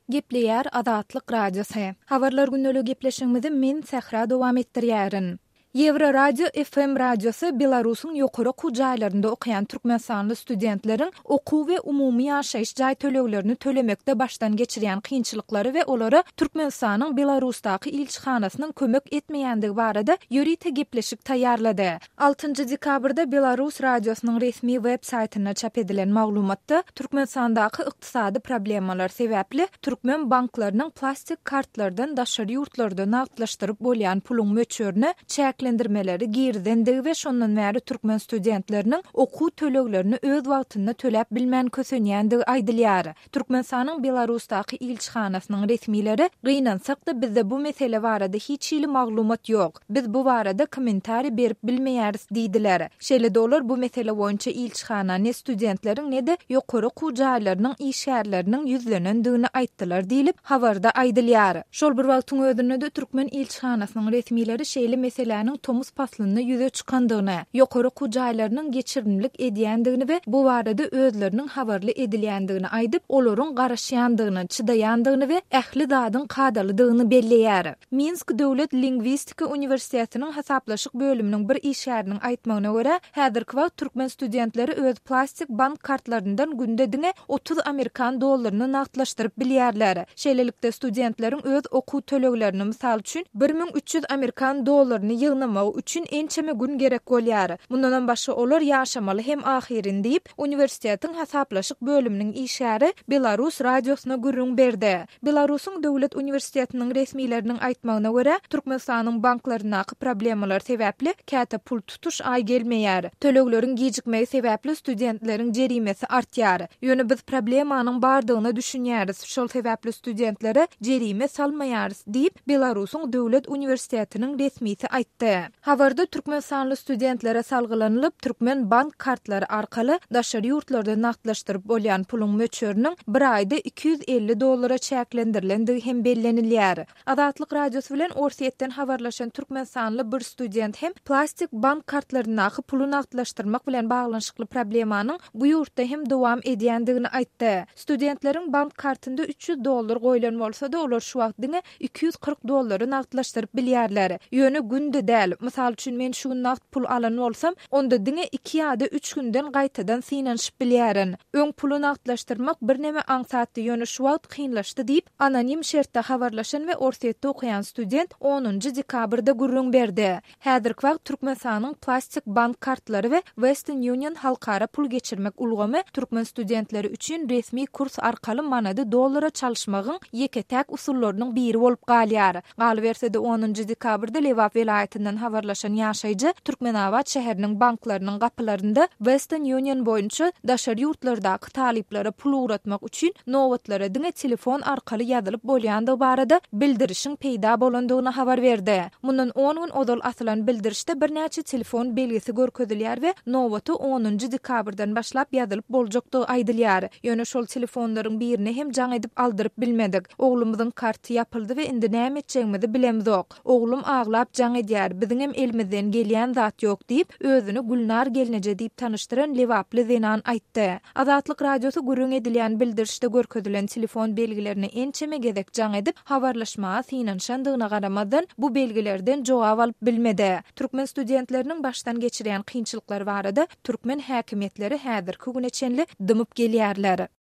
Gepleýär Azatlyk Radiosy. Habarlar günnäli gepleşigimizi men Sähra dowam etdirýärin. Евро Radio FM radiosu Belarusyň ýokary okuw jaýlarynda okuyan türkmensanly studentleriň okuw we umumy ýaşaýyş jaý töleglerini tölemekde başdan geçirýän kynçylyklary we olary Türkmenistanyň Belarusdaky ilçihanasynyň kömek etmeýändigi barada ýöri gepleşik taýýarlady. 6 dekabrda Belarus radiosynyň resmi web saýtyna çap edilen maglumatda Türkmenistandaky ykdysady problemalar sebäpli türkmen banklarynyň plastik kartlardan daşary ýurtlarda nagtlaşdyryp bolýan puluň möçörüne çäklendirmeleri girdendigi we şondan bäri türkmen studentleriniň okuw töleglerini öz wagtynda töläp bilmän kösenýändigi aýdylýar. Türkmenistanyň Belarusdaky ilçihanasynyň resmileri gynansak-da bizde bu mesele barada hiç ýyly maglumat ýok. Biz bu barada kommentari berip bilmeýäris diýdiler. Şeýle dolar bu mesele boýunça ilçihana ne studentleriň ne de ýokary okuw jaýlarynyň işgärleriniň ýüzlenendigini aýtdylar diýilip habarda aýdylýar. Şol bir wagtyň özünde de türkmen ilçihanasynyň resmileri şeýle meselenin tomuz paslyny ýüze çykandygyny, ýokary okuw jaýlarynyň geçirimlik edýändigini we bu barada özleriniň habarly edilýändigini aýdyp, olaryň garaşýandygyny, çydaýandygyny we ähli zadyň kadalydygyny belleýär. Minsk Döwlet Lingwistika Uniwersitetiniň hesaplaşyk bölüminiň bir işgäriniň aýtmagyna görä, häzirki wagt türkmen studentleri öz plastik bank kartlaryndan günde diňe 30 Amerikan dollaryny nagtlaşdyryp bilýärler. Şeýlelikde studentleriň öz okuw töleglerini mysal üçin 1300 Amerikan dollaryny ýygnamak üçin ençeme gün gerek bolýar. Mundan başga olar ýaşamaly hem ahyrin diýip uniwersitetiň hesaplaşyk bölüminiň işgäri Belarus radiosyna gürrüň berdi. Belarusyň Döwlet Uniwersitetiniň resmileriniň aýtmagyna görä, Türkmenistanyň banklarynaky problemalar sebäpli käte pul tutuş aý gelmeýär. Tölegleriň gijikmegi sebäpli studentleriň jerimesi artýar. Ýöne biz problemanyň bardygyny düşünýäris. Şol sebäpli studentlere jerime salmaýarys diýip Belarusyň Döwlet Uniwersitetiniň resmisi aýtdy. Habarda türkmensanly studentlere salgylanylyp türkmen bank kartlary arkaly daşary ýurtlarda nagtlaşdyryp bolýan puluň möçörüniň bir aýda 250 dollara çäklendirilendigi hem bellenilýär. Azatlyk radiosy bilen Orsiýetden habarlaşan türkmensanly bir student hem plastik bank kartlaryny pulu nagtlaşdyrmak bilen baglanyşykly problemanyň bu ýurtda hem dowam edýändigini aýtdy. Studentleriň bank kartynda 300 dollar goýulan bolsa-da olar şu wagtda 240 dollary nagtlaşdyryp bilýärler. Ýöne günde däl. Mysal üçin men şu gün nagt pul alan bolsam, onda diňe 2 ýa-da 3 günden gaýtadan synanyşyp bilýärin. Öň puly nagtlaşdyrmak bir näme aňsatdy, ýöne şu wagt kynlaşdy diýip anonim şertde habarlaşan we Orsiýetde okuyan student 10 dekabrda gürrüň berdi. Häzirki wagt Türkmenistanyň plastik bank kartlary we Western Union halkara pul geçirmek ulgamy türkmen studentleri üçin resmi kurs arkaly manady dollara çalyşmagyň ýeketäk usullarynyň biri bolup galýar. Galbersede 10 dekabrda Lewap welaýatynyň habarlaşan ýaşaýjy Türkmenabad şäheriniň banklarynyň gapylarynda Western Union boýunça daşary ýurtlardaky talyplere pul uratmak üçin nowatlara diňe telefon arkaly ýazylyp bolýandygy barada bildirişiň peýda bolandygyny habar berdi. Mundan 10 gün odal asylan bildirişde bir näçe telefon belgisi görkezilýär we nowaty 10 dekabrdan başlap ýazylyp boljakdygy aýdylýar. Ýöne şol telefonlaryň birini hem jaň edip aldyryp bilmedik. Oglumyzyň karty ýapyldy we indi näme etjegimizi bilemizok. Oglum aglap jaň edýär. Biziň hem elimizden gelýän zat ýok diýip özüni Gülnar Gelneje diýip tanışdyran Lewaply Zenan aýtdy. Azatlyk radiosy gürrüň edilýän bildirişde görkezilen telefon belgilerini ençeme gezek jaň edip habarlaşmaga synanşandygyna garamadan bu belgilerden jogap alyp bilmedi. Türkmen studentleriniň başdan geçirýän kynçylyklary barada türkmen häkimetleri häzirki güne çenli dymyp gelýärler.